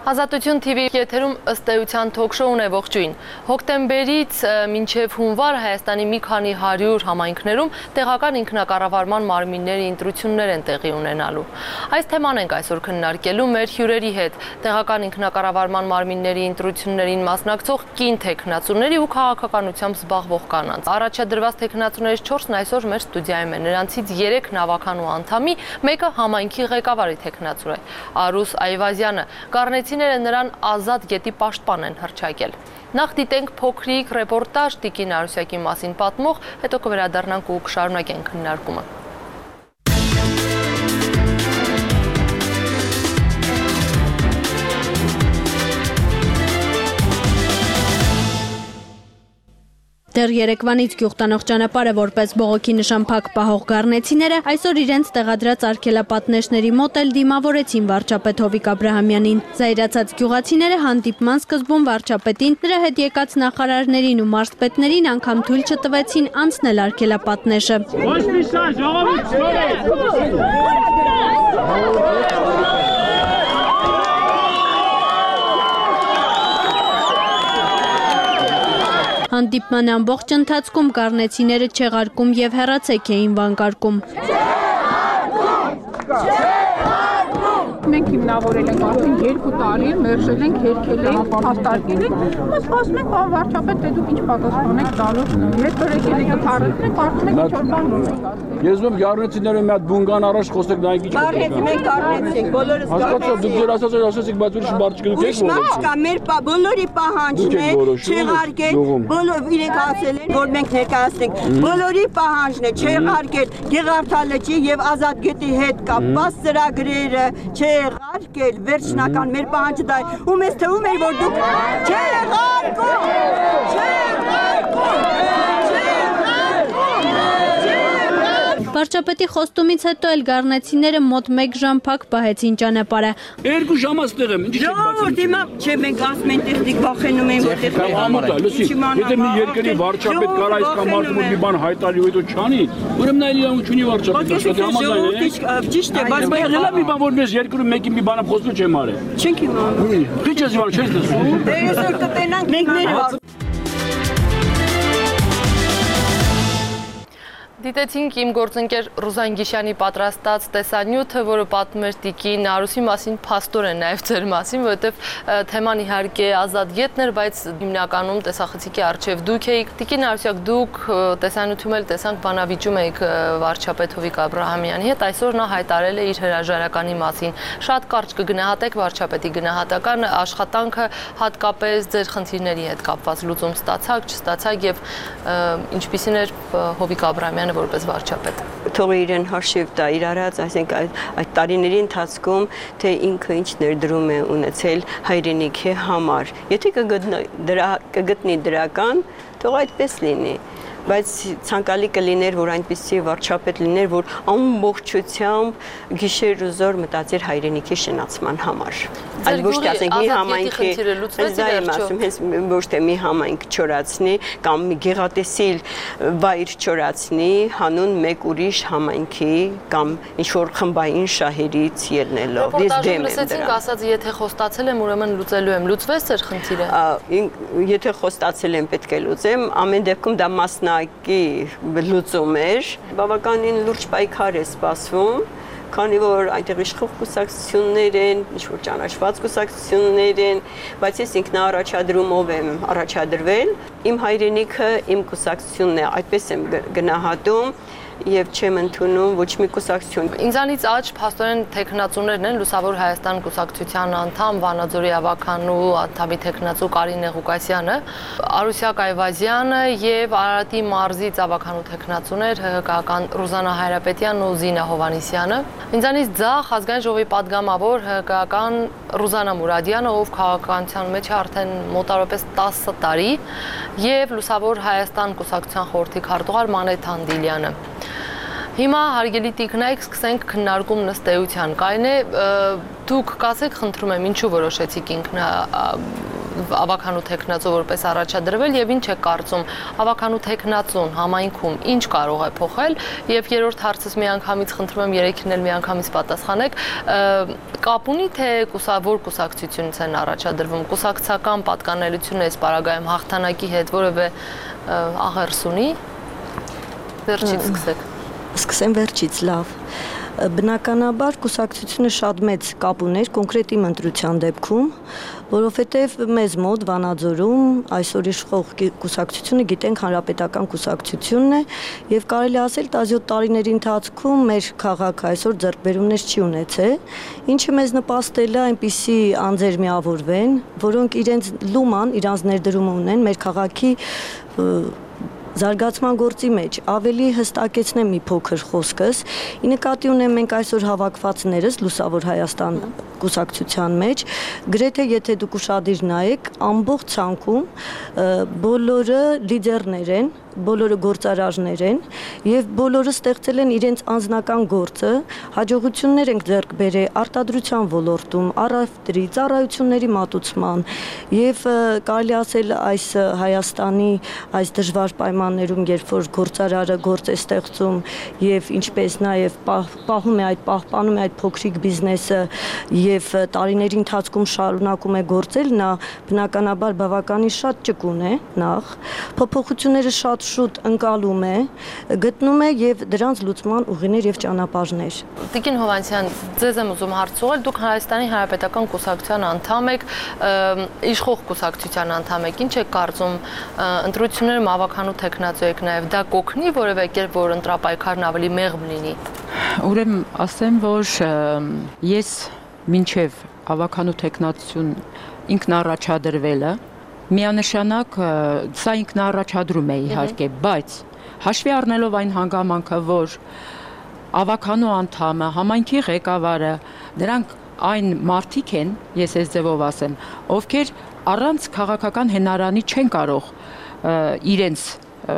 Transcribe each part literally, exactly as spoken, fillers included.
Ազատություն T V եթերում ըստ էության թոք-շոուն է ողջույն։ Հոկտեմբերից մինչև հունվար Հայաստանի մի քանի հարյուր համայնքներում տեղական ինքնակառավարման մարմինների ընտրություններ են տեղի ունենալու։ Այս թեման ենք այսօր քննարկելու մեր հյուրերի հետ։ Տեղական ինքնակառավարման մարմինների ընտրություններին մասնակցող կին թեկնածուների ու քաղաքականությամբ զբաղվող կանանց։ Առաջադրված թեկնածուներից չորսն այսօր մեր ստուդիայում են։ Նրանցից երեքն ավականու անդամի, մեկը համայնքի ղեկավարի թեկնածու է։ Արուս Այվազյանը Գառնեցիները նրան ազատ գետի պաշտպան են հռչակել։ Նախ դիտենք փոքրիկ ռեպորտաժ Տիկին Արուսյակի մասին պատմող, հետո կվերադառնանք ու կշարունակենք քննարկումը։ Դեռ երեկվանից գյուղտանող ճանապարհը որպես բողոքի նշան փակ պահող գառնեցիները այսօր իրենց տեղադրած արգելապատնեշների մոտ էլ դիմավորեցին վարչապետ Հովիկ Աբրահամյանին։ Զայրացած գյուղացիները հանդիպման սկզբում վարչապետին, նրա հետ եկած նախարարներին ու մարզպետներին անգամ թույլ չտվեցին անցնել արգելապատնեշը։ Ոչ մի շան, ժողովուրդ, Հանդիպման ամբողջ ընթացքում գառնեցիները չեղարկում եւ հեռացեք էին վանկարկում։ Մենք հիմնավորել ենք արդեն երկու տարի, մերժել ենք, հերքել ենք, հաստարկել ենք, ոնց ասում ենք, բան վարչապետ, դե դուք ինչ պատասխան եք տալու։ Հետո եկել եք թարեցնեք, արդեն եք ինչ-որ բան ունենք ասում։ Ես ում գառնեցիները մի հատ բունգան առաջ խոսեք նայեք ինչ Բարհետ, մենք գառնեցինք, բոլորս Հասկացա, դուք ձեր ասածը ասեցիք, բայց ուրիշ բառ չգնուք եք որոշ։ Կա մեր բոլորի պահանջն է, չեղարկել, բոլոր իրենք ասել են, որ մենք ներկայացնենք, բոլորի պահանջն է, չեղարկել Գեղարդա լճի եւ Ազատ գետի հետ կապված ծրագրերը, չեղարկել, վերջնական մեր պահանջը դա է։ Ու մեզ թվում էր, որ դուք չեղարկում, չեղարկում, Վարչապետի խոստումից հետո էլ գառնեցիները մոտ մեկ ժամ փակ պահեցին ճանապարհը։ Երկու ժամ աստեղ եմ, ինչի չեք բացում։ Ժողովուրդ հիմա չէ մենք ասում ենք տեխնիկ վախենում են որ տեխնիկ Համոթա, լսի, եթե մի երկրի վարչապետ կարա այսքան մարդու մոտ մի բան հայտարարի ու հետո չանի, ուրեմն նա իրավունք չունի վարչապետը, դա համաձայն է։ Ճիշտ է, բայց բայց ելա մի բան որ մեզ երկրում մեկի մի բանը խոսում չեմ արել։ չենք իմանում։ Քիչ ես իմանալ, չես լսում։ Դե այսօր կտենանք մենք մեր Դիտեցինք իմ գործընկեր Ռուզան Գիշյանի պատրաստած տեսանյութը, որը պատմում էր Տիկին Արուսի մասին, փաստորեն նաև ձեր մասին, որովհետև թեման իհարկե ազատ գետն էր, բայց հիմնականում տեսախցիկի առջև դուք էիք։ Տիկին Արուսյակ, դուք տեսանյութում էլ տեսանք բանավիճում էիք վարչապետ Հովիկ Աբրահամյանի հետ, այսօր նա հայտարարել է իր հրաժարականի մասին։ Շատ կարճ կգնահատեք վարչապետի գնահատական աշխատանքը, հատկապես ձեր խնդիրների հետ կապված լուծում ստացաք, չստացաք եւ ինչպիսին էր Հովիկ Աբրահամյանը որպես վարչապետ։ Թող իրեն հաշիվ տա իր արած, այսինքն այդ, այդ տարիների ընթացքում թե ինքը ինչ ներդրում է ունեցել հայրենիքի համար։ Եթե կգտնի դրա կգտնի դրական, թող այդպես լինի։ Բայց ցանկալի կլիներ, որ այնպիսի վարչապետ լիներ, որ ամբողջությամբ գիշեր ու զօր մտածեր հայրենիքի շնացման համար։ Այլ ոչ թե ասենք մի համայնքի դա եմ ասում, հենց ոչ թե մի համայնք չորացնի կամ մի գեղատեսիլ վայր չորացնի, հանուն մեկ ուրիշ համայնքի կամ ինչ-որ խմբային շահերից ելնելով։ Ես դեմ եմ դրան։ Ասած, եթե խոստացել եմ, ուրեմն լուծելու եմ։ Լուծվեց ձեր խնդիրը։ Եթե խոստացել եմ, պետք է լուծեմ, ամեն դեպքում դա մասնա լուծում էր, բավականին լուրջ պայքար է սպասվում, քանի որ այնտեղ իշխող կուսակցություններ են, ինչ-որ ճանաչված կուսակցություններ են, բայց ես ինքնաառաջադրումով եմ առաջադրվել, իմ հայրենիքը իմ կուսակցությունն է, այդպես եմ գնահատում եւ չեմ ընդունում ոչ մի կուսակցություն։ Ինձանից աճ փաստորեն թեկնածուներն են Լուսավոր Հայաստան կուսակցության անդամ Վանաձորի ավականու անդամի թեկնածու Կարինե Ղուկասյանը, Արուսյակ Այվազյանը եւ Արարատի մարզից ավականու թեկնածուներ ՀՀԿ-ական Ռուզանա Հայրապետյանն ու Զինա Հովանիսյանը։ Ինձանից ձախ ազգային ժողովի падգամավոր ՀՀԿ-ական Ռուզանա Մուրադյանը, ով քաղաքականության մեջ է արդեն մոտավորապես տասը տարի, եւ Լուսավոր Հայաստան կուսակցության խորհրդի քարտուղար Մանեթ Անդիլյանը։ Հիմա հարգելի տիկնայք սկսենք քննարկում ըստ էության։ Կարինե, դուք կասեք, խնդրում եմ, ինչու որոշեցիք ինքնա ավականու տեխնացու որպես առաջադրվել եւ ինչ է կարծում ավականու տեխնացուն համայնքում ինչ կարող է փոխել եւ երրորդ հարցս միանգամից խնդրում եմ երեքին էլ միանգամից պատասխանեք կապ ունի թե կուսավոր կուսակցությունից են առաջադրվում կուսակցական պատկանելությունը այս պարագայում հաղթանակի հետ որևէ աղերս ունի վերջից սկսեք սկսեմ վերջից լավ Բնականաբար կուսակցությունը շատ մեծ կապ ուներ կոնկրետ իմ ընտրության դեպքում, որովհետև մեզ մոտ Վանաձորում այսօր իշխող կուսակցությունը գիտենք հանրապետական կուսակցությունն է եւ կարելի ասել տասնյոթ տարիների ընթացքում մեր քաղաքը այսօր ձեռքբերումներ չի ունեցել, ինչը մեզ նպաստել է այնպիսի անձեր միավորվեն, որոնք իրենց լուման, իրանց ներդրումը ունեն մեր քաղաքի Զարգացման գործի մեջ ավելի հստակեցնեմ մի փոքր խոսքս, ի նկատի ունեմ մենք այսօր հավաքվածներս Լուսավոր Հայաստան կուսակցության մեջ, գրեթե եթե դուք ուշադիր նայեք, ամբողջ ցանկում բոլորը լիդերներ են, բոլորը գործարարներ են եւ բոլորը ստեղծել են իրենց անձնական գործը, հաջողություններ ենք ձեռք բերել արտադրության ոլորտում, առևտրի, ծառայությունների մատուցման եւ կարելի ասել այս Հայաստանի այս դժվար պայմաններում, երբ որ գործարարը գործ է ստեղծում եւ ինչպես նաեւ պահում է այդ պահպանում է այդ փոքրիկ բիզնեսը եւ տարիների ընթացքում շարունակում է գործել, նա բնականաբար բավականին շատ ճկուն է նախ, փոփոխությունները շատ շուտ ընկալում է, գտնում է եւ դրանց լուծման ուղիներ եւ ճանապարհներ։ Տիկին Հովանեսյան, ձեզ եմ ուզում հարց ուղղել, դուք Հայաստանի Հանրապետական կուսակցության անդամ եք, իշխող կուսակցության անդամ եք, ինչ եք կարծում, ընտրություններում ավականու տեխնացու եք նաեւ, դա կօգնի որևէ կերպ որ ընտրապայքարն ավելի մեղմ լինի։ Ուրեմն ասեմ, որ ես մինչև ավականու տեխնացուն ինքն առաջադրվելը Միանշանակ սա ինքնաառաջադրում է իհարկե, բայց հաշվի առնելով այն հանգամանքը, որ ավականու անդամը, համայնքի ղեկավարը, դրանք այն մարդիկ են, ես այս ձևով ասեմ, ովքեր առանց քաղաքական հենարանի չեն կարող իրենց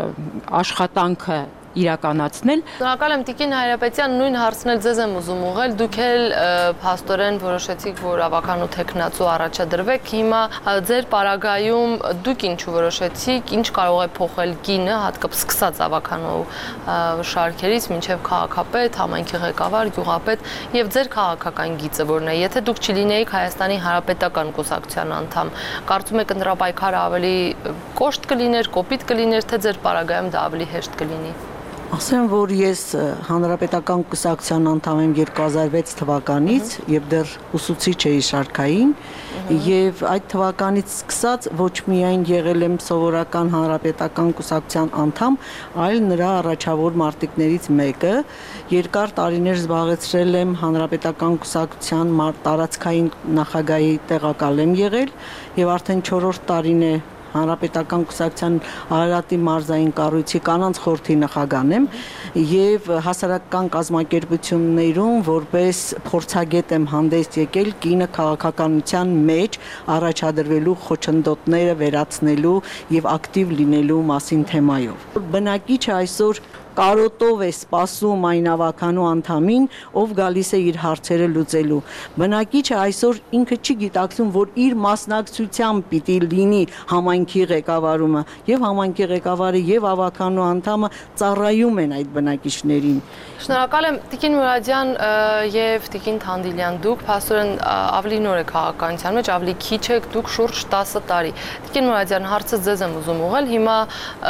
աշխատանքը իրականացնել։ Շնորհակալ եմ Տիկին Հայրապետյան, նույն հարցն էլ ձեզ եմ ուզում ուղղել, դուք էլ փաստորեն որոշեցիք, որ ավականու տեխնացու առաջադրվեք, հիմա ձեր պարագայում դուք ինչու որոշեցիք, ինչ կարող է փոխել կինը, հատկապես սկսած ավականու շարքերից մինչև քաղաքապետ, համայնքի ղեկավար, գյուղապետ եւ ձեր քաղաքական գիծը որն է, եթե դուք չլինեիք Հայաստանի Հանրապետական կուսակցության անդամ, կարծում եք ընտրապայքարը ավելի կոշտ կլիներ, կոպիտ կլիներ, թե ձեր պարագայում դա ավելի հեշտ կլինի։ Ասեմ, որ ես Հանրապետական կուսակցության անդամ եմ երկու հազար վեց թվականից եւ դեռ ուսուցիչ էի շարքային եւ այդ թվականից սկսած ոչ միայն եղել եմ սովորական Հանրապետական կուսակցության անդամ, այլ նրա առաջավոր մարտիկներից մեկը, երկար տարիներ զբաղեցրել եմ Հանրապետական կուսակցության տարածքային նախագահի տեղակալ եմ եղել եւ արդեն չորրորդ տարին է Հանրապետական կուսակցության Արարատի մարզային կառույցի կանանց խորհրդի նախագահն եմ եւ հասարակական կազմակերպություններում որպես փորձագետ եմ հանդես եկել կինը քաղաքականության մեջ առաջադրվելու խոչընդոտները վերացնելու եւ ակտիվ լինելու մասին թեմայով։ Բնակիչը այսօր կարոտով է սպասում այն ավականու անդամին, ով գալիս է իր հարցերը լուծելու։ Բնակիչը այսօր ինքը չի գիտակցում, որ իր մասնակցությամբ պիտի լինի համայնքի ղեկավարումը, եւ համայնքի ղեկավարը եւ ավականու անդամը ծառայում են այդ բնակիչներին։ Շնորհակալ եմ Տիկին Մուրադյան եւ Տիկին Թանդիլյան, դուք փաստորեն ավելի նոր եք քաղաքականության մեջ, ավելի քիչ եք, դուք շուրջ տասը տարի։ Տիկին Մուրադյան, հարցը ձեզ եմ ուզում ուղղել, հիմա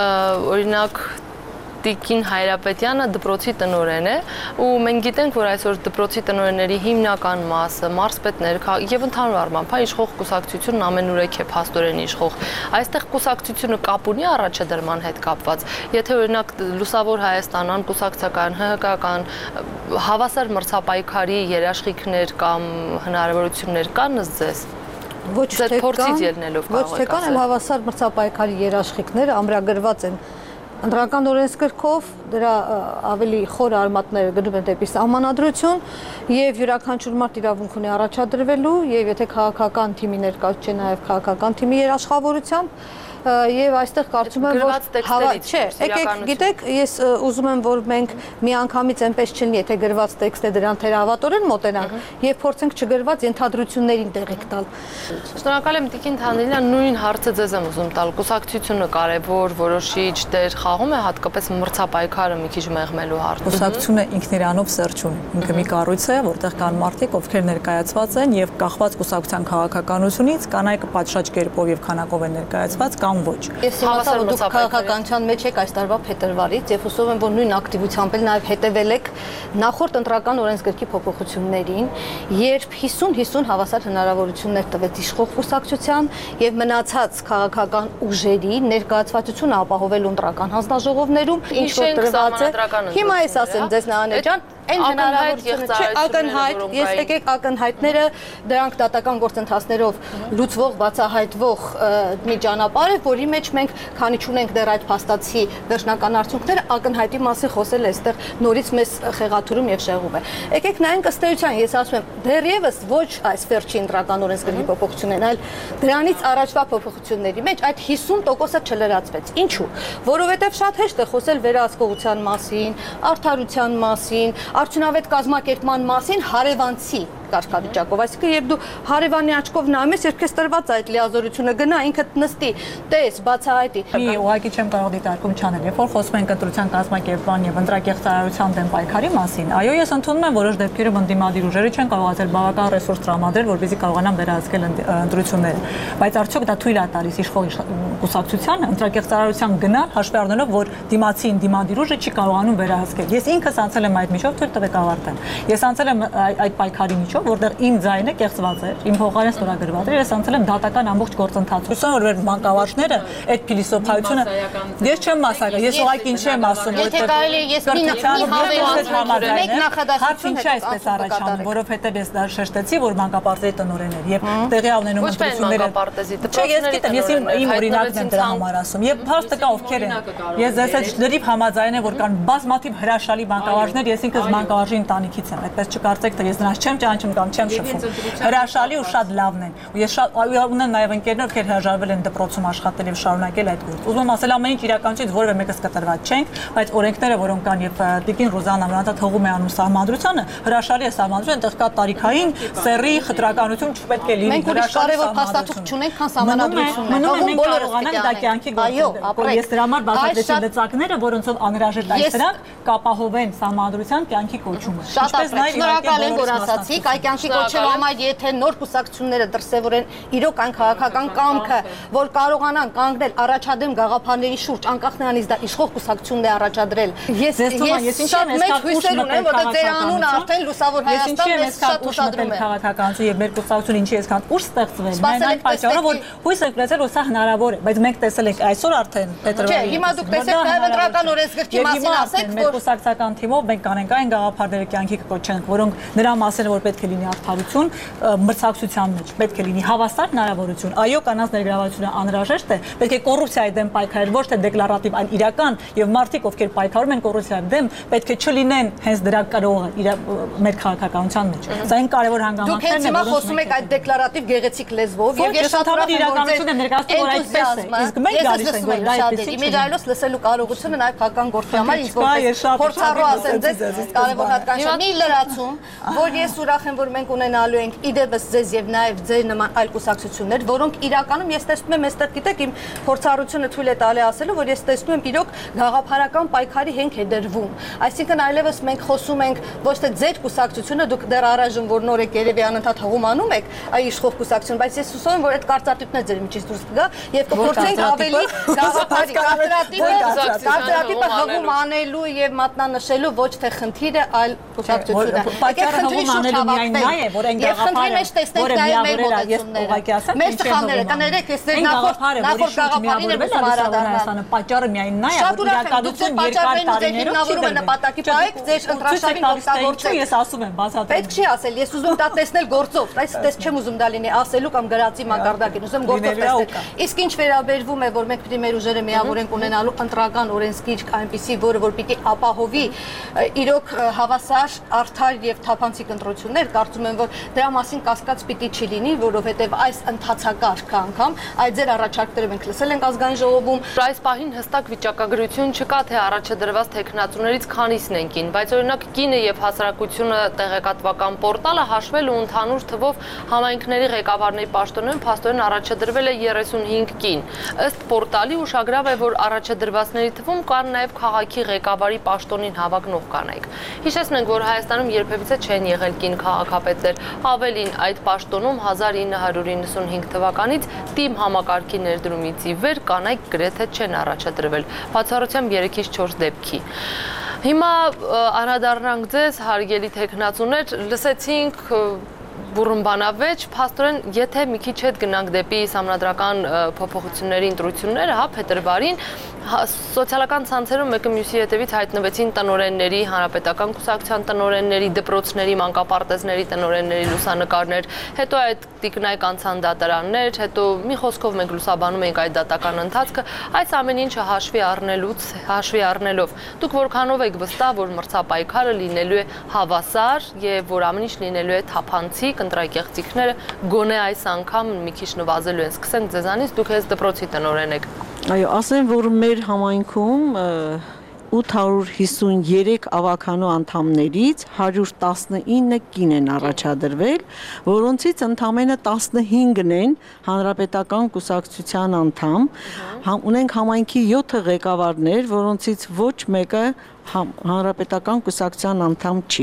օրինակ Տիկին Հայրապետյանը դպրոցի տնօրեն է ու մենք գիտենք, որ այսօր դպրոցի տնօրենների հիմնական մասը մարզպետներ եւ ընդհանուր առմամբ իշխող կուսակցությունն ամենուրեք է փաստորեն իշխող։ Այստեղ կուսակցությունը կապ ունի առաջադրման հետ կապված։ Եթե օրինակ Լուսավոր Հայաստան, անկուսակցական, ՀՀԿ-ական հավասար մրցապայքարի երաշխիքներ կամ հնարավորություններ կան ըստ ձեզ։ Ոչ թե փորձից ելնելով ոչ թե կան, այլ հավասար մրցապայքարի երաշխիքները ամրագրված են Ընտրական օրենսգրքով դրա ավելի խոր արմատները գնում են դեպի սահմանադրություն եւ յուրաքանչյուր մարդ իրավունք ունի առաջադրվելու եւ եթե քաղաքական թիմի ներկայացուցիչ է նաեւ քաղաքական թիմի երաշխավորությամբ եւ այստեղ կարծում եմ որ չէ, եկեք գիտեք, ես ուզում եմ որ մենք միանգամից այնպես չլինի, եթե գրված տեքստ է դրան թերահավատորեն մոտենանք եւ փորձենք չգրված ենթադրություններին տեղիք տալ։ Շնորհակալ եմ Տիկին Թանելյան, նույն հարցը ձեզ եմ ուզում տալ։ Կուսակցությունը կարևոր որոշիչ դեր խաղում է հատկապես մրցապայքարը մի քիչ մեղմելու հարցում։ Կուսակցությունը ինքնիրանով սերջ ունի։ Ինքը մի կառույց է, որտեղ կան մարդիկ, ովքեր ներկայացված են եւ կախված կուսակցության քաղաքականությունից կանայք պատշաճ կերպով եւ քանակով են ներկայացված կամ ոչ։ Ես իմացա որ դուք քաղաքականության մեջ եք այս տարվա փետրվարից եւ հուսով եմ որ նույն ակտիվությամբ էլ նաեւ հետեւել եք նախորդ ընտրական օրենսգրքի փոփոխություններին, երբ հիսուն-հիսուն հավասար հնարավորություններ տվեց իշխող կուսակցության եւ մնացած քաղաքական ուժերի ներկայացվածությունը ապահովելու ընտրական հանձնաժողովներում ինչ որ տրված է։ Հիմա ես ասեմ ձեզ Նահանե ջան, այն հնարավորությունը չէ, ակնհայտ, ես եկեք ակնհայտները դրանք դատական գործընթացներով լուծվող, բացահայտվող մի ճանապարհ է, որի մեջ մենք քանի չունենք դեռ այդ փաստացի վերջնական արդյունքները, ակնհայտի մասին խոսել է այստեղ նորից մեզ խեղաթյուրում եւ շեղում է։ Եկեք նայենք ըստ էության, ես ասում եմ, դեռևս ոչ այս վերջին ընտրական օրենսգրքի փոփոխությունն, այլ դրանից առաջվա փոփոխությունների մեջ այդ հիսուն տոկոսը չլրացվեց։ Ինչու՞։ Որովհետեւ շատ հեշտ է խոսել վերահսկողության մասին, արդարության մասին, արդյունավետ կազմակերպման մասին հարևանցի կարգավիճակով, այսինքն երբ դու հարևանի աչքով նայում ես, երբ քեզ տրված այդ լիազորությունը գնա, ինքդ նստի, տես, բացահայտի։ Մի ուղղակի չեմ կարող դիտարկում չանել, երբ որ խոսում ենք ընտրության կազմակերպման եւ ընտրակեղծարարության դեմ պայքարի մասին, այո, ես ընդունում եմ որոշ դեպքերում ընդդիմադիր ուժերը չեն կարողացել բավական ռեսուրս տրամադրել, որպեսզի կարողանան վերահսկել ընտրությունները, բայց արդյոք դա թույլ է տալիս իշխող կուսակցությանը ընտրակեղծարարության գնալ, հաշվի առնելով, որ դիմացի ընդդիմադիր ուժը չի կարողանում վերահսկել։ Ես ինքս անցել եմ այդ միջով, թույլ տվեք ավարտեմ։ Ես անցել եմ այդ պայքարի միջով, որտեղ իմ ձայնը կեղծված էր, իմ փոխարեն ստորագրված էր, ես անցել եմ դատական ամբողջ գործընթացը։ Հուսով եմ, որ մանկավարժները այդ փիլիսոփայությունը ես չեմ մասնակցել, ես ուղղակի ինչ եմ ասում, որ եթե կարելի է ես մեկ նախադասություն ինչի այսպես առաջանում, որովհետև ես դա շեշտեցի, որ մանկապարտեզի տնօրեն էր եւ տեղի ունենում ընտրությունները։ Չէ, ես գիտեմ, ես իմ օրինակն եմ դրա համար ասում։ Եվ փաստը կա ովքեր են։ Ես ես այդ լրիվ համաձայն եմ, որ կան բազմաթիվ հրաշալի մանկավարժներ, ես ինքս մանկավարժի ընտանիքից եմ, այդպես չկարծեք, թե ես նրանց չեմ ճանաչում կամ չեմ շփվում։ Հրաշալի ու շատ լավն են։ Ու ես շատ ունեմ նաև ընկերներ, ովքեր հրաժարվել են դպրոցում աշխատել եւ շարունակել այդ գործը։ Ուզում եմ ասել ամեն ինչ իրականությունից որևէ մեկս կտրված չենք, բայց օրենքները, որոնք կան եւ Տիկին Ռոզաննա Մրանտա թողում է անում սահմանադրությանը, հրաշալի է սահմանադրությունը, այնտեղ կա տարիքային սեռի խտրականություն չպետք է լինի։ Մենք ուրիշ կարևոր փաստաթուղթ չունենք, քան սահմանադրությունը։ Մնում է մենք կարողանանք դա կյանքի գործել։ Ես դրա համար բացատրեցի լծակները, որոնցով անհրաժեշտ է դրանք կապահովեն սահմանադրության կյանքի կոչումը։ Ինչպես նաեւ շնորհակալ եմ, որ ասացիք, այ կյանքի կոչելու համար եթե նոր կուսակցությունները դրսևորեն իրոք այն քաղաքական կամքը, որ կարողանան կանգնել առաջադեմ գաղափարների շուրջ, անկախ նրանից դա իշխող կուսակցությունն է առաջադրել։ Ես ես շատ մեծ հույսեր ունեմ, որ ձեր անունը արդեն լուսավոր Հայաստանն է շատ ուշադրում է քաղաքականություն եւ մեր կուսակցությունը ինչի այսքան ուշ ստեղծվել։ Մենք այն պատճառով որ հույս ենք ունեցել, որ սա հնարավոր է, բայց մենք տեսել ենք այսօր արդեն փետրվարի։ Չէ, հիմա դուք տեսեք նաեւ ընտրական օրենսգրքի մասին ասեք, որ կուսակցական թիմով մենք կանենք այն գաղափարները կյանքի կոչենք, որոնք նրա մասին որ պետք է լինի արդարություն մրցակցության մեջ, պետք է լինի հավասար հնարավորություն։ Այո, կանանց ներգրավությունը անհրաժեշտ է, պետք է կոռուպցիայի դեմ պայքարել, ոչ թե դեկլարատիվ, այլ իրական եւ մարդիկ, ովքեր պայքարում են կոռուպցիայի դեմ, պետք է չլինեն հենց դրա կրողը մեր քաղաքականության մեջ։ Սա այն կարևոր հանգամանքներն են։ Դուք հենց հիմա խոսում եք այդ դեկլարատիվ գեղեցիկ լեզվով եւ ես շատ ուրախ եմ, որ իրականությունը ներկայացնում որ այդպես է։ Իսկ մենք գալիս ենք որ դա այդպես է։ Իմիջայլոց լսելու կարողությունը նաեւ քաղաքական գործի համար ինչ որ փորձառու ասեն ձեզ կարևոր հատկանիշ մի լրացում, որ ես ուրախ եմ, որ մենք ունենալու ենք իդեպս ձեզ եւ նաեւ ձեր նման այլ կուսակցություններ, որոնք իրականում ես տեսնում եմ այստեղ գիտեք իմ փորձառությունը թույլ է տալի ասելու, որ ես տեսնում եմ իրոք գաղափարական պայքարի հենք է դրվում։ Այսինքն այլևս մենք խոսում ենք ոչ թե ձեր կուսակցությունը, դուք դեռ առայժմ որ նոր եք երևի անընդհատ հողում եք այ իշխող կուսակցություն, բայց ես հուսով եմ, որ այդ կարծրատիպն է ձեր միջից դուրս կգա եւ կփորձենք ավելի գաղափարի կարծրատիպը կարծրատիպը հողում անելու եւ մատնանշելու ոչ թե խնդիրը, այլ կուսակցությունը։ Պատճառը հողում անելու միայն նա է, որ այն գաղափարը, որը միավորել է, ես ուղղակի ասեմ, մեր սխալները կներեք, ես ձեր նախորդ նախորդ գաղափարին եմ ուսումնասիրել, պատճառը միայն նա է, որ իրականություն երկար տարիներով չի նպատակի պայք ձեր ընտրաշարին օգտագործել։ Ես ասում եմ, բացատրեմ։ Պետք չի ասել, ես ուզում դա տեսնել գործով, այս չեմ ուզում դա լինի ասելու կամ գրածի մակարդակին, ուզում գործով տեսնել։ Իսկ ինչ վերաբերվում է, որ մենք պիտի մեր ուժերը միավորենք ունենալու ընտրական օրենսգիրք այնպիսի, որը որ պիտի ապահովի իրոք հավասար, արդար եւ թափանցիկ ընտրություններ, այդտեղ կարծում եմ, որ դրա մասին կասկած պիտի չի լինի, որովհետև այս ընթացակարգը անգամ այդ ձեր առաջարկները մենք լսել ենք ազգային ժողովում։ Այս պահին հստակ վիճակագրություն չկա, թե առաջադրված տեխնացուներից քանիսն են կին, բայց օրինակ կինը եւ հասարակությունը տեղեկատվական պորտալը հաշվել ու ընդհանուր թվով համայնքների ղեկավարների պաշտոններում փաստորեն առաջադրվել է երեսունհինգ կին։ Ըստ պորտալի ուշագրավ է, որ առաջադրվածների թվում կան նաեւ քաղաքի ղեկավարի պաշտոնին հավակնող կանայք։ Հիշեցնենք, որ Հայաստանում երբևիցե չեն եղել կին քաղաքապետեր, ավելին այդ պաշտոնում հազար ինը հարյուր իննսունհինգ թվականից թիմ համակարգի ներդրումից ի վեր կանայք գրեթե չեն առաջադրվել, բացառությամբ երեքից չորս դեպքի։ Հիմա անդրադառնանք ձեզ, հարգելի թեկնածուներ, լսեցինք բուրըմբանավեճ, փաստորեն, եթե մի քիչ հետ գնանք դեպի սահմանադրական փոփոխությունների ընտրությունները, հա, փետրվարին, սոցիալական ցանցերում մեկը մյուսի հետևից հայտնվեցին տնօրենների, հանրապետական կուսակցության տնօրենների, դպրոցների, մանկապարտեզների տնօրենների լուսանկարներ, հետո այդ տիկնայք անցան դատարաններ, հետո մի խոսքով մենք լուսաբանում ենք այդ դատական ընթացքը, այս ամեն ինչը հաշվի առնելուց, հաշվի առնելով, դուք որքանով եք վստահ, որ մրցապայքարը լինելու է հավասար եւ որ ամեն ինչ լինելու է թափանցիկ, ընտրակեղծիքները գոնե այս անգամ մի քիչ նվազելու են։ Սկսենք ձեզանից, դուք ես դպրոցի տնօրեն եք։ Այո, ասեմ, որ մեր համայնքում ութ հարյուր հիսունյերեք ավականու անդամներից հարյուր տասնինը կին են առաջադրվել, որոնցից ընդամենը տասնհինգն են հանրապետական կուսակցության անդամ, ունենք համայնքի յոթ ղեկավարներ, որոնցից ոչ մեկը հանրապետական կուսակցության անդամ չի։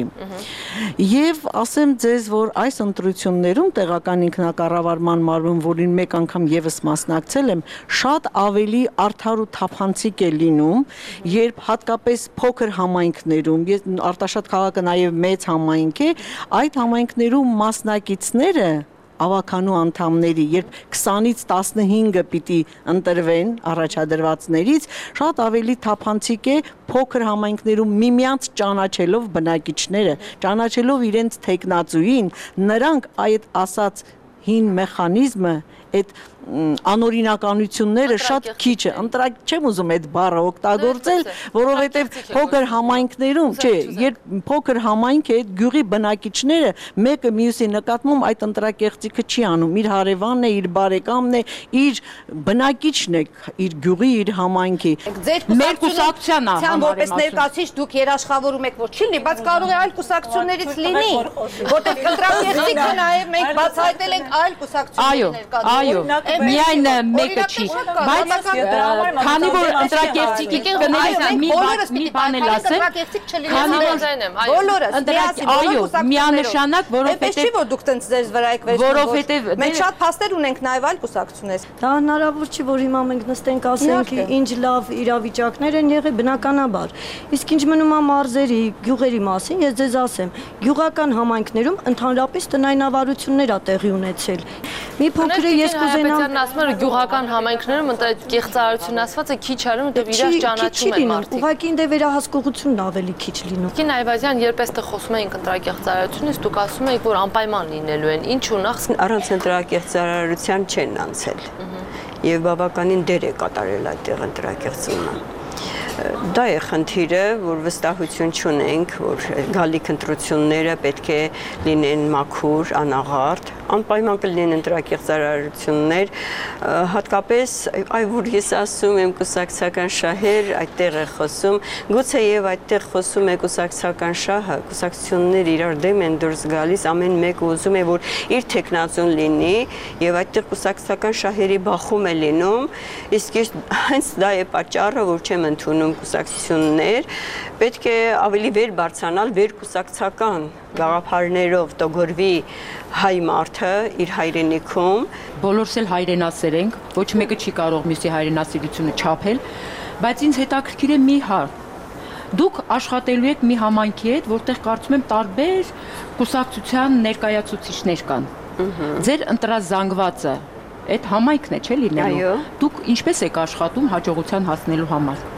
Եվ ասեմ ձեզ, որ այս ընտրություններում տեղական ինքնակառավարման մարմին, որին մեկ անգամ եւս մասնակցել եմ, շատ ավելի արդար ու թափանցիկ է լինում, երբ հատկապես փոքր համայնքներում, Արտաշատ քաղաքը նաեւ մեծ համայնք է, այդ համայնքներում մասնակիցները ավականու անդամների, երբ քսանից տասնհինգը պիտի ընտրվեն առաջադրվածներից, շատ ավելի թափանցիկ է փոքր համայնքներում միմյանց ճանաչելով բնակիչները, ճանաչելով իրենց թեկնածուին, նրանք այդ ասած հին մեխանիզմը, այդ անօրինականությունները շատ քիչ է, ընտրակ չեմ ուզում այդ բառը օգտագործել, որովհետև փոքր համայնքներում, չէ, երբ փոքր համայնք է, այդ գյուղի բնակիչները մեկը մյուսի նկատմամբ այդ ընտրակեղծիքը չի անում, իր հարևանն է, իր բարեկամն է, իր բնակիչն է, իր գյուղի, իր համայնքի։ Մեր կուսակցության որպես ներկայացուցիչ դուք երաշխավորում եք, որ չի լինի, բայց կարող է այլ կուսակցություններից լինի, որտեղ ընտրակեղծիքը նաև մենք բացահայտել ենք այլ կուսակցությունների ներկայացուցիչ։ Միայն մեկը չի, բայց քանի որ ընտրակեղծիքի կներես մի բան էլ ասեմ, քանի որ այո, միանշանակ, որովհետև չի որ դուք տենց ձեզ վրա եք վերջում, մենք շատ փաստեր ունենք նաև այլ կուսակցություններ։ Դա հնարավոր չի, որ հիմա մենք նստենք ասենք ինչ լավ իրավիճակներ են եղել, բնականաբար։ Իսկ ինչ մնում է մարզերի, գյուղերի մասին, ես ձեզ ասեմ, գյուղական համայնքներում ընդհանրապես տնայնավարություններ ա տեղի ունեցել։ Մի փոքր ես կուզենամ ասում եմ գյուղական համայնքներում ընդ կեղծարարություն ասված է քիչ արում, որտեղ իրար ճանաչում են մարդիկ։ Ուղղակի ինձ վերահսկողությունն ավելի քիչ լինում։ Կին Այվազյան, երբ էստեղ խոսում էինք ընտրակեղծարարությունից, դուք ասում եք, որ անպայման լինելու են։ Ինչու՞ նախ առանց ընտրակեղծարարության չեն անցել։ Եվ բավականին դեր է կատարել այդտեղ ընտրակեղծումը։ Դա է խնդիրը, որ վստահություն չունենք, որ գալիք ընտրությունները պետք է լինեն մաքուր, անաղարտ, անպայման կլինեն ընտրակեղծարարություններ, հատկապես այ որ ես ասում եմ կուսակցական շահեր, այդտեղ է խոսում, գուցե եւ այդտեղ խոսում է կուսակցական շահը, կուսակցություններ իրար դեմ են դուրս գալիս, ամեն մեկը ուզում է որ իր տեխնացուն լինի եւ այդտեղ կուսակցական շահերի բախում է լինում, իսկ հենց դա է պատճառը, որ չեմ ընդունում կուսակցություններ, պետք է ավելի վեր բարձրանալ վեր կուսակցական գաղափարներով տոգորվի հայ մարդը իր հայրենիքում։ Բոլորս էլ հայրենասեր ենք, ոչ մեկը չի կարող մյուսի հայրենասիրությունը չափել, բայց ինձ հետաքրքիր է մի հարց։ Դուք աշխատելու եք մի համայնքի հետ, որտեղ կարծում եմ տարբեր կուսակցության ներկայացուցիչներ կան։ Ձեր ընտրազանգվածը այդ համայնքն է, չէ՞ լինելու։ Դուք ինչպես եք աշխատում հաջողության հասնելու համար։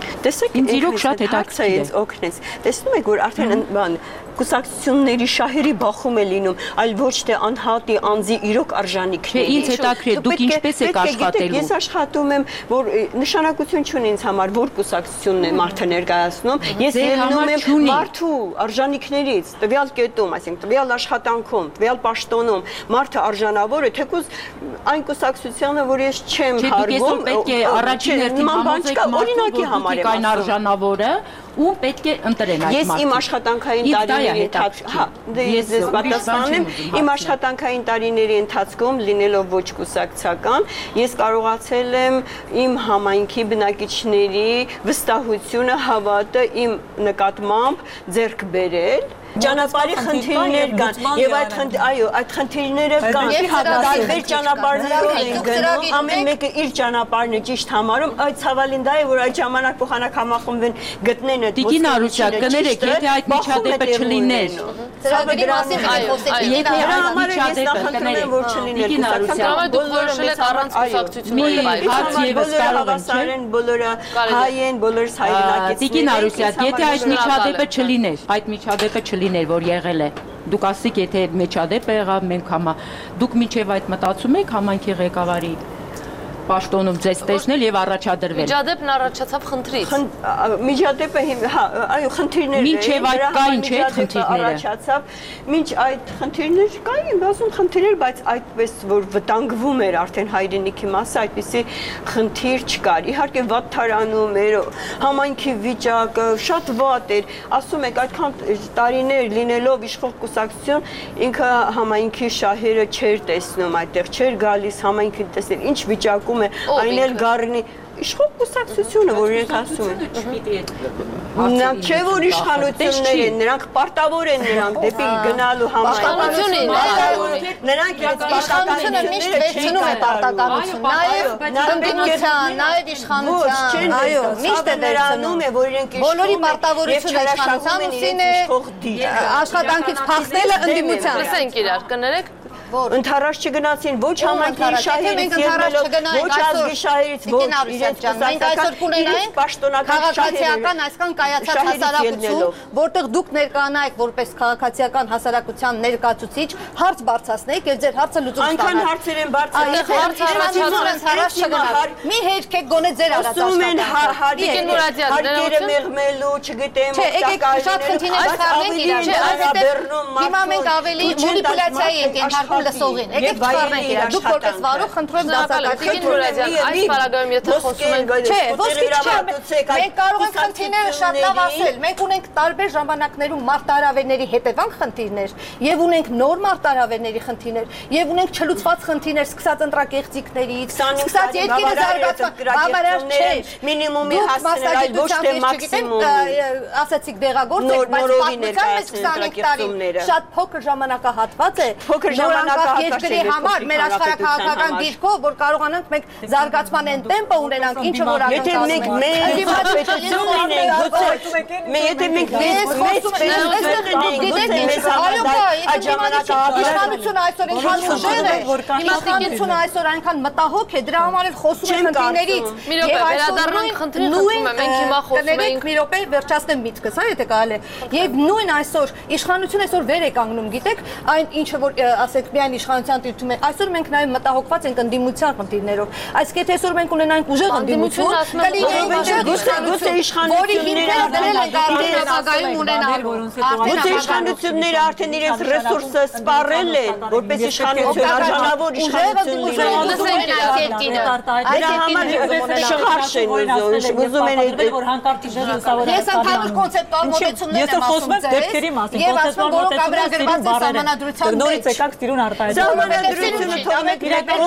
Տեսեք, ինձ իրոք շատ հետաքրքիր է։ Օգնեց։ Տեսնում եք, որ արդեն բան կուսակցությունների շահերի բախում է լինում, այլ ոչ թե անհատի անձի իրոք արժանիքների։ Չէ, ինձ հետաքրքիր, դուք ինչպես եք աշխատելու։ Ես աշխատում եմ, որ նշանակություն չունի ինձ համար, որ կուսակցությունն է մարդը ներկայացնում, ես ելնում եմ մարդու արժանիքներից, տվյալ կետում, այսինքն տվյալ աշխատանքում, տվյալ պաշտոնում մարդը արժանավոր է, թեկուզ այն կուսակցությանը, որ ես չեմ հարգում, պետք է առաջին հերթին համոզեք օրինակի համար եմ այն արժանավորը, ու պետք է ընտրեն այդ մարդուն։ Ես իմ աշխատանքային տարիների ընթացքում, հա, ես ես պատասխանեմ, իմ աշխատանքային տարիների ընթացքում լինելով ոչ կուսակցական, ես կարողացել եմ իմ համայնքի բնակիչների վստահությունը, հավատը իմ նկատմամբ ձեռք բերել։ Ճանապարհի խնդիրներ կան եւ այդ այո, այդ խնդիրները կան։ Տարբեր ճանապարհներով են գնում, ամեն մեկը իր ճանապարհն է ճիշտ համարում, այդ ցավալին դա է, որ այդ ժամանակ փոխանակ համախմբեն գտնեն այդ Տիկին Արուսյան, կներեք, եթե այդ միջադեպը չլիներ, ծրագրի մասին խոսեցինք, եթե այդ միջադեպը կներեք, որ չլիներ, Տիկին Արուսյան, դուք որոշել եք առանց կուսակցությունների հարց եւս կարող են, բոլորը հայ են, բոլորս հայրենակիցներ։ Տիկին Արուսյան, եթե այդ միջադեպը չլիներ, այդ միջադեպը չլիներ, որ եղել է, դուք ասիք, եթե միջադեպ եղավ, մենք համա, դուք միջև այդ մտածում եք համայնքի ղեկավարի պաշտոնում ձեզ տեսնել եւ առաջադրվել։ Միջադեպն առաջացավ խնդրից։ Միջադեպը, հա, այո, խնդիրներ էին։ Մինչև այդ կային չէ խնդիրները։ Առաջացավ, մինչ այդ խնդիրներ կային, բազում խնդիրներ, բայց այդպես որ վտանգվում էր արդեն հայրենիքի մասը, այդպիսի խնդիր չկար։ Իհարկե վատ թարանում էր, համայնքի վիճակը շատ վատ էր։ Ասում եք, այդքան տարիներ լինելով իշխող կուսակցություն, ինքը համայնքի շահերը չէր տեսնում այդտեղ, չէր գալիս համայնքին տեսնել, ինչ վիճակում այն էլ գարնի իշխող կուսակցությունը, որ իրենք ասում են։ Նրանք չէ, որ իշխանություններ են, նրանք պարտավոր են նրանք դեպի գնալու համայնքին։ Նրանք իշխանությունը միշտ վերցնում է պարտականություն, նաև ընդդիմության, նաև իշխանության, այո, միշտ է վերցնում է, որ իրենք բոլորի պարտավորությունը իշխանության ուսին է, աշխատանքից փախնելը ընդդիմության։ Լսենք իրար, կներեք։ Ընթառաջ չգնացին ոչ համայնքի շահերից ելնելով, ոչ ազգի շահերից, ոչ իրենց կուսակցական քաղաքացիական այսքան կայացած հասարակություն, որտեղ դուք ներկայանայիք որպես քաղաքացիական հասարակության ներկայացուցիչ, հարց բարձրացնեիք եւ ձեր հարցը լուծում ստանաք։ Այնքան հարցեր են բարձրացնում, մի հերքեք գոնե ձեր արած աշխատանքը։ Հարկերը մեղմելու, չգիտեմ, շատ խնդիրներ խառնենք իրար, չէ, այսինքն հիմա մենք ավելի մանիպուլյացիայի ենք ենթարկում լսողին։ Եկեք չխառնենք իրար։ Դուք որպես վարող խնդրում դասակարգի այս պարագայում եթե խոսում ենք, չէ, ոսկի չէ, մենք կարող ենք խնդիրները շատ լավ ասել, մենք ունենք տարբեր ժամանակներում մարտահրավերների հետևանք խնդիրներ եւ ունենք նոր մարտահրավերների խնդիրներ եւ ունենք չլուծված խնդիրներ, սկսած ընտրակեղծիքներից, սկսած երկիրը զարգացման, բավարար չէ, մինիմումի հասնել, այլ ոչ թե մաքսիմում, ասացիք դեղագործեք, բայց պատմության մեջ քսանհինգ տարի շատ փոքր ժամանակահատված է, փոքր ժամանակահատված երկրի համար մեր աշխարհակաղակական դիրքով, որ կարողանանք մենք զարգացման այն տեմպը ունենանք, ինչը որ Եթե մենք մեծ պետություն ունենք, գուցե եթե մենք մեծ պետություն ունենք, այդ ժամանակահատվածությունը այսօր այնքան ուժեղ է, իշխանությունը այսօր այնքան մտահոգ է, դրա համար էլ խոսում են խնդիրներից։ Մի րոպե, վերադառնանք խնդրին, խնդրում եմ, մենք հիմա խոսում ենք։ Մի րոպե, վերջացնեմ միտքս, հա, եթե կարելի է։ Եվ նույն այսօր իշխանությունը այսօր վեր է կանգնում, գիտեք, այն ինչը որ ասեք միայն իշխանության դիրքում է, այսօր մենք նաև մտահոգված ենք ընդդիմության խնդիրներով։ Այսինքն եթե այսօր մենք ունենանք ուժեղ ընդդիմություն, գուցե իշխանությունները դրել են արդեն ապագայում ունենալու։ Գուցե իշխանությունները արդեն իրենց ռեսուրսը սպառել են, որպես իշխանություն, արժանավոր իշխանություններ։ Դրա համար շղարշ են ուզում, ուզում են որ հանկարծ իժեր լուսավոր Ես ընդհանուր կոնցեպտուալ մոտեցումներ եմ ասում ձեզ։ Դեպքերի մասին, եւ ասում որ կագրագրված է սահմանադրության մեջ։ Նորից եկաք ստիրուն արտահայտել։ Սահմանադրությունը թողնեք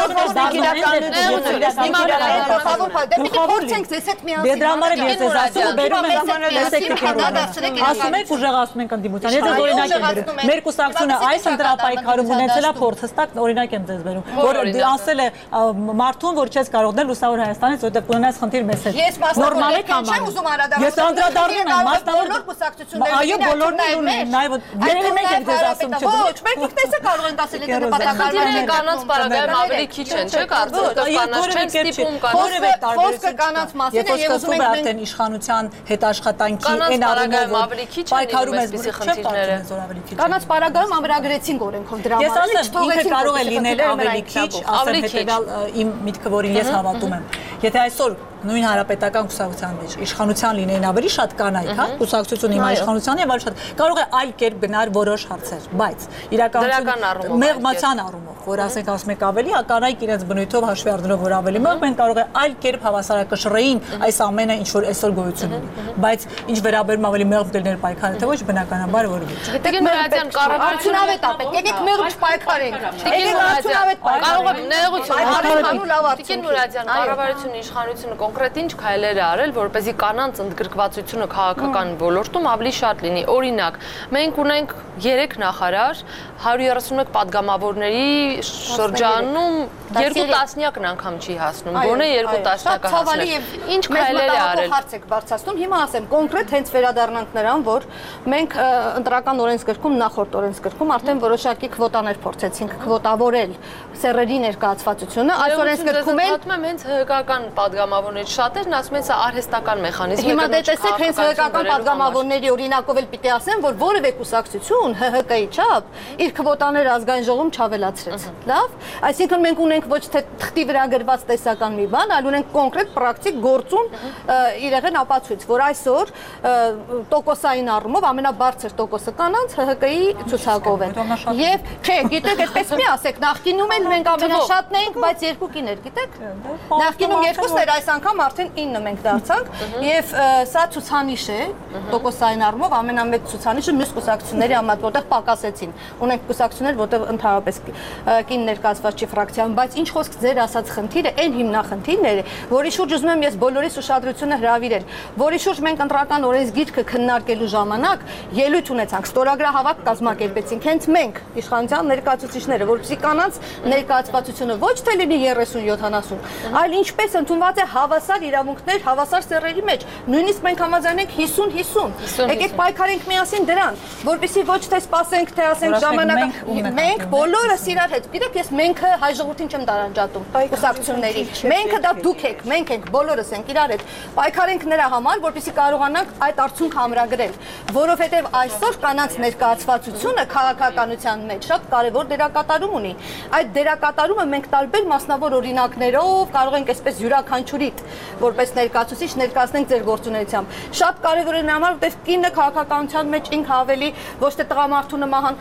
Ասում եք ուժեղացնում ենք ընդդիմության։ Ես ձեզ օրինակ եմ բերում։ Մեր կուսակցությունը այս ընտրապայքարում ունեցել է փորձ, հստակ օրինակ եմ ձեզ բերում, որ ասել է մարդուն, որ չես կարող դնել Լուսավոր Հայաստանից, որտեղ կունենաս խնդիր մեզ հետ։ Նորմալ է կամ չեմ ուզում անդրադառնալ։ Ես անդրադառնում եմ մասնավոր կուսակցությունների։ Այո, բոլորն ունեն, նաև երևի մենք ենք ձեզ ասում չէ։ Ոչ, մենք ինքներս կարող ենք ասել, այդ նպատակարարները կանանց պարագայում ավելի քիչ են, չէ՞, կարծես կանանց չեն ստիպում կանանց խոսքը կանանց մասին է եւ ուզում ենք արդեն իշխանության հետ աշխատանքի այն առումով ավելի քիչ են այսպիսի խնդիրները։ Կանանց պարագայում ամրագրեցին օրենքով դրա համար ինքը կարող է լինել ավելի քիչ, ասեմ հետեւյալ իմ միտքը, որին ես հավատում եմ։ Եթե այսօր նույն հանրապետական կուսակցության մեջ իշխանության լինեին ավելի շատ կանայք, հա, կուսակցությունը հիմա իշխանության եւ ավելի շատ կարող է այլ կերպ գնալ որոշ հարցեր, բայց իրականություն մեղմացան առումով, որ ասենք ասում եք ավելի, հա կանայք իրենց բնույթով հաշվի առնելով որ ավելի մեղ, մենք կարող է այլ կերպ հավասարակշռեին այս ամենը ինչ որ այսօր գոյություն ունի, բայց ինչ վերաբերում ավելի մեղ դերներ պայքարը, թե ոչ բնականաբար որ ոչ։ Տիկին Նուրազյան, կառավարությունը պետք է եկեք մեղ չպայքարենք։ Տիկին Նուրազյան, կարող է նեղություն։ Տիկին Նուրազյան, կառավարությունը իշխանությունը կոնկրետ ինչ քայլեր է արել, որպեսզի կանանց ընդգրկվածությունը քաղաքական ոլորտում ավելի շատ լինի։ Օրինակ, մենք ունենք երեք նախարար, հարյուր երեսունմեկ падգամավորների շրջանում երկու տասնյակն անգամ չի հասնում, գոնե երկու տասնյակը հասնել։ Ինչ քայլեր է արել։ Հարց եք բարձրացնում, հիմա ասեմ, կոնկրետ հենց վերադառնանք նրան, որ մենք ընտրական օրենսգրքում, նախորդ օրենսգրքում արդեն որոշակի քվոտաներ փորձեցինք քվոտավորել սեռերի ներկայացվածությունը, այս օրենսգրքում են հենց հղկական падգամավորների շատերն ասում են, սա արհեստական մեխանիզմ է։ Հիմա դե տեսեք, հենց հղկական падգամավորների օրինակով էլ պիտի ասեմ, որ որևէ կուսակցություն ՀՀԿ-ի չափ իր քվոտաները ազգային ժողովում չավելացրեց։ Լավ, այսինքն մենք ունենք ոչ թե թղթի վրա գրված տեսական մի բան, այլ ունենք կոնկրետ պրակտիկ գործուն իրեղեն ապացույց, որ այսօր տոկոսային առումով ամենաբարձր տոկոսը կանանց ՀՀԿ-ի ցուցակով են։ Եվ չէ, գիտեք, այդպես մի ասեք, նախկինում էլ մենք ամենաշատն էինք, բայց երկու կիներ, գիտեք։ Նախկինում երկուսն էր, այս անգամ արդեն ինը մենք դարձանք, եւ սա ցուցանիշ է, տոկոսային առումով ամենամեծ ցուցանիշը մյուս կուսակցությունների համեմատ, որտեղ պակասեցին։ Ունենք կուսակցություններ, որտեղ ընդհանրապես կին ներկայացված չի ֆրակցիան, բայց ինչ խոսք ձեր ասած խնդիրը, այն հիմնախնդիրն է, որի շուրջ ուզում եմ ես բոլորիս ուշադրությունը հրավիրել, որի շուրջ մենք ընտրական օրենսգիրքը քննարկելու ժամանակ ելույթ ունեցանք, ստորագրահավաք կազմակերպեցինք հենց մենք, իշխանության ներկայացուցիչները, որպեսզի կանանց ներկայացվածությունը ոչ թե լինի երեսուն յոթանասուն, այլ ինչպես ընդունված է հավասար իրավունքներ, հավասար սեռերի մեջ, նույնիսկ մենք համաձայնենք հիսուն հիսուն։ Եկեք պայքարենք միասին դրան, որպեսզի ոչ թե սպասենք, թե ասենք ժամանակ մենք բոլորս իրար հետ։ Գիտեք, ես menքը հայ ժողովրդին չեմ տարանջատում, կուսակցությունների։ Menքը դա դուք եք, մենք ենք, բոլորս ենք իրար հետ։ Պայքարենք նրա համար, որպեսզի կարողանանք այդ արդյունքը ամրագրել, որովհետև այսօր կանանց ներկայացվածությունը քաղաքականության մեջ շատ կարևոր դերակատարում ունի։ Այդ դերակատարումը մենք տարբեր մասնավոր օրինակներով կարող ենք այսպես յուրաքանչյուրի որպես ներկայացուցիչ ներկայացնենք ձեր գործունեությամբ։ Շատ կարևոր է նրա համար, որտեղ կինը քաղաքականության մեջ ինքը ավելի ոչ թե տղամարդու նման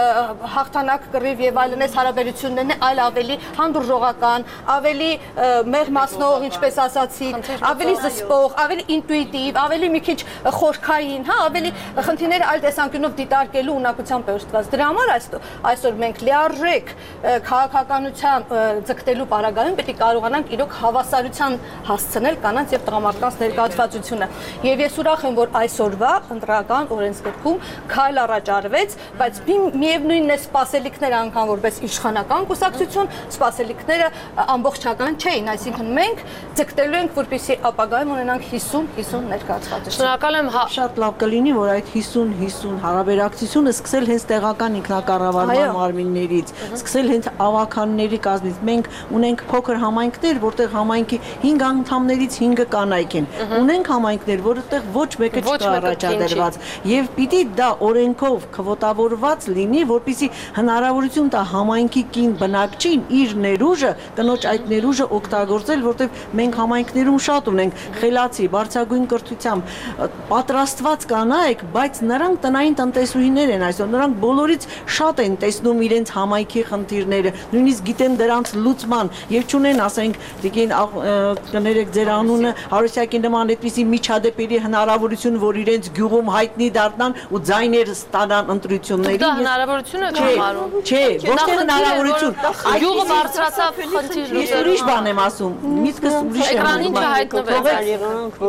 հաղթանակ կռիվ եւ այլն այս հարաբերություններն է, այլ ավելի հանդուրժողական, ավելի մեղմացնող, ինչպես ասացի, ավելի զսպող, ավելի ինտուիտիվ, ավելի մի քիչ խորքային, հա, ավելի խնդիրները այլ տեսանկյունով դիտարկելու ունակությամբ է ուստված։ Դրա համար այսօր մենք լիարժեք քաղաքականության ձգտելու պարագայում պետք է կարողանանք իրոք հավասարության հասցնել կանանց եւ տղամարդկանց ներկայացվածությունը։ Եվ ես ուրախ եմ, որ այսօրվա ընտրական օրենսգրքում քայլ առաջ արվեց, բայց միևնույնն է սպասելիքները անգամ որպես իշխանական կուսակցություն, սպասելիքները ամբողջական չէին, այսինքն մենք ձգտելու ենք, որպեսզի ապագայում ունենանք հիսուն հիսուն ներկայացվածություն։ Շնորհակալ եմ, շատ լավ կլինի, որ այդ հիսուն հիսուն հարաբերակցությունը սկսել հենց տեղական ինքնակառավարման մարմիններից, սկսել հենց ավականների կազմից։ Մենք ունենք փոքր համայնքներ, որտեղ համայնքի հինգ անդամներից հինգը կանայք են։ Ունենք համայնքներ, որտեղ ոչ մեկը չկա առաջադրված, եւ պիտի դա օրենքով քվոտավորված լինի, որպեսզի հնարավորություն տա համայնքի կին բնակչին իր ներուժը, կնոջ այդ ներուժը օգտագործել, որտեղ մենք համայնքներում շատ ունենք խելացի, բարձրագույն կրթությամբ պատրաստված կանայք, բայց նրանք տնային տնտեսուհիներ են այսօր, նրանք բոլորից շատ են տեսնում իրենց համայնքի խնդիրները, նույնիսկ գիտեն դրանց լուծման եւ չունեն, ասենք, դիգին կներեք ձեր անունը Հարուսյակի նման այդպիսի միջադեպերի հնարավորություն, որ իրենց գյուղում հայտնի դառնան ու ձայներ ստանան ընտրությունների։ Դա հնարավորություն է համարում։ Չէ, ոչ թե հնարավորություն։ Գյուղը բարձրացավ խնդիր Ես ուրիշ բան եմ ասում, միտքս ուրիշ է։ Էկրանին չհայտնվեց։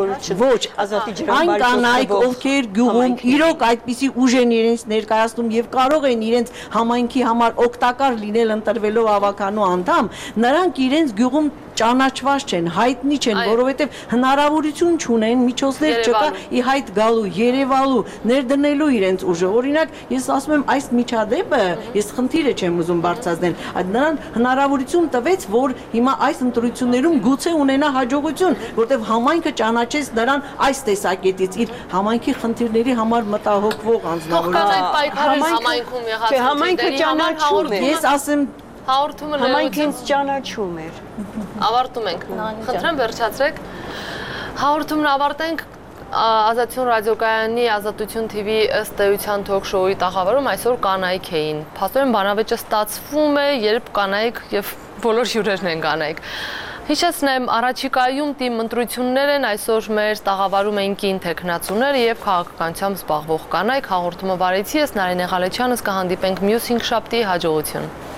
Ոչ, այն կանայք, ովքեր գյուղում իրոք այդպիսի ուժ են իրենց ներկայացնում եւ կարող են իրենց համայնքի համար օգտակար լինել ընտրվելով ավականու անդամ, նրանք իրենց գյուղում ճանաչված չեն, հայտնի բազմի չեն, որովհետև հնարավորություն չունեն, միջոցներ չկա ի հայտ գալու, երևալու, ներդնելու իրենց ուժը։ Օրինակ, ես ասում եմ, այս միջադեպը, ես խնդիրը չեմ ուզում բարձրացնել, այդ նրան հնարավորություն տվեց, որ հիմա այս ընտրություններում գուցե ունենա հաջողություն, որտեղ համայնքը ճանաչեց նրան այս տեսակետից, իր համայնքի խնդիրների համար մտահոգվող անձնավորություն։ Համայնքը ճանաչում է։ Ես ասեմ, հաղորդումը համայնքը ինձ ճանաչում էր։ Ավարտում ենք։ Խնդրեմ վերջացրեք։ Հաղորդումն ավարտենք Ազատություն ռադիոկայանի Ազատություն T V ըստ էության թոք-շոուի տաղավարում այսօր կանայք էին։ Փաստորեն բանավեճը ստացվում է, երբ կանայք եւ բոլոր հյուրերն են կանայք։ Հիշեցնեմ, առաջիկայում թիմ ընտրություններ են, այսօր մեր տաղավարում են կին թեկնածուներ եւ քաղաքականությամբ զբաղվող կանայք։ Հաղորդումը վարեցի ես Նարինե Ղալեչյանս, կհանդիպենք մյուս հինգշաբթի, հաջողություն։